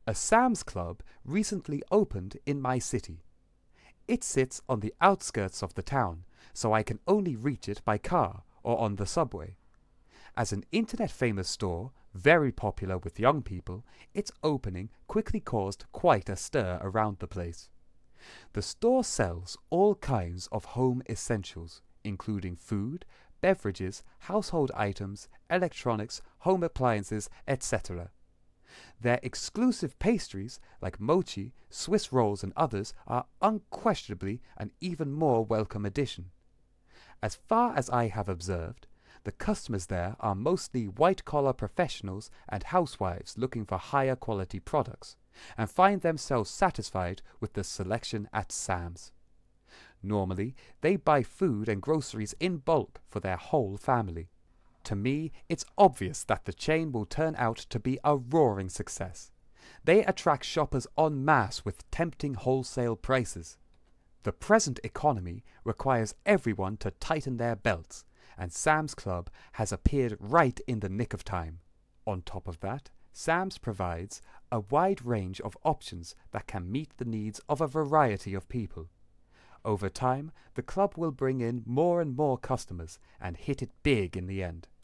A Sam's Club recently opened in my city. It sits on the outskirts of the town, so I can only reach it by car or on the subway. As an internet-famous store, very popular with young people, its opening quickly caused quite a stir around the place. The store sells all kinds of home essentials, including food, beverages, household items, electronics, home appliances, etc. Their exclusive pastries, like mochi, Swiss rolls and others, are unquestionably an even more welcome addition. As far as I have observed, the customers there are mostly white-collar professionals and housewives looking for higher quality products, and find themselves satisfied with the selection at Sam's. Normally, they buy food and groceries in bulk for their whole family. To me, it's obvious that the chain will turn out to be a roaring success. They attract shoppers en masse with tempting wholesale prices. The present economy requires everyone to tighten their belts, and Sam's Club has appeared right in the nick of time. On top of that, Sam's provides a wide range of options that can meet the needs of a variety of people. Over time, the club will bring in more and more customers and hit it big in the end.